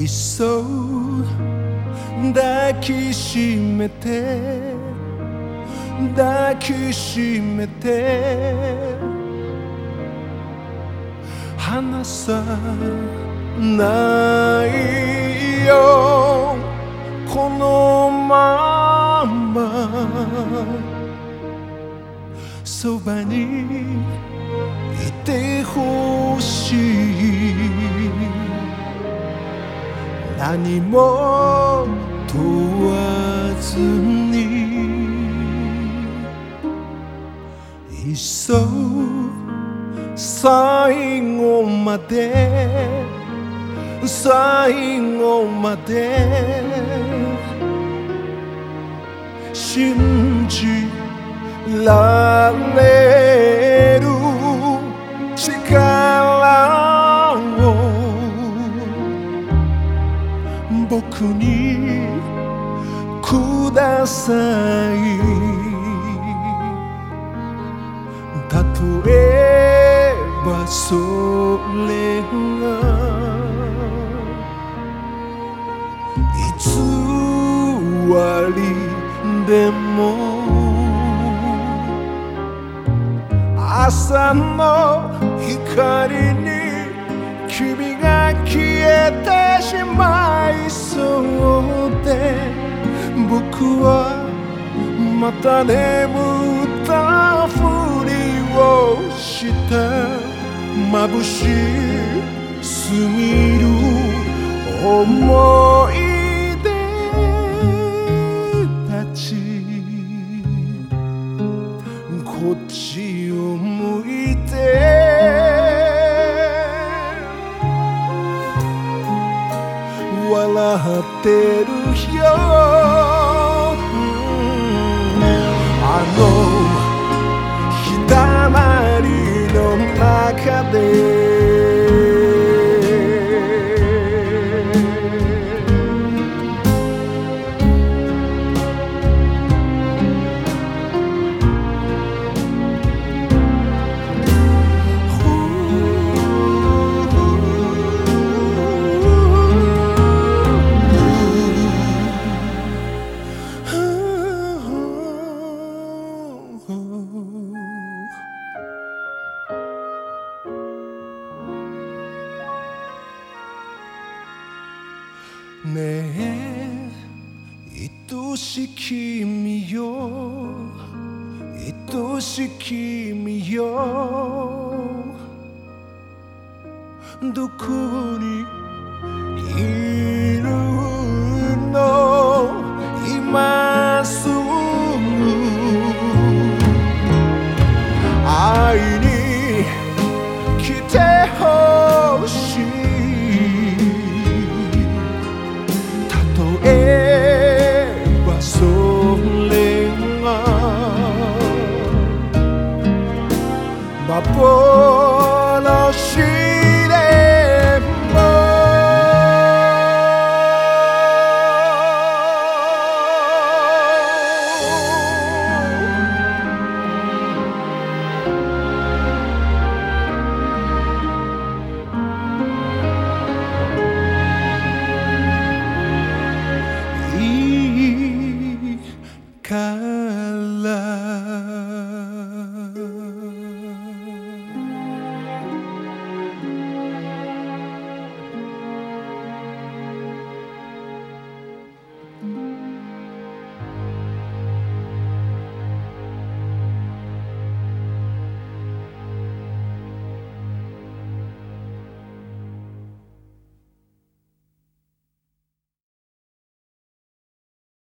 いっそ抱きしめて抱きしめて離さないよこのままそばにいてほしい何も問わずにいっそ最後まで最後まで信じられる力を僕にください例えばそれが偽りでも朝の光に君が消えてしまいそうで僕はまた眠ったふりをして眩しすぎる思い出たちこっちを向いて笑ってるよあの日だまりの中でねえ愛しき君よ愛しき君よどこにいる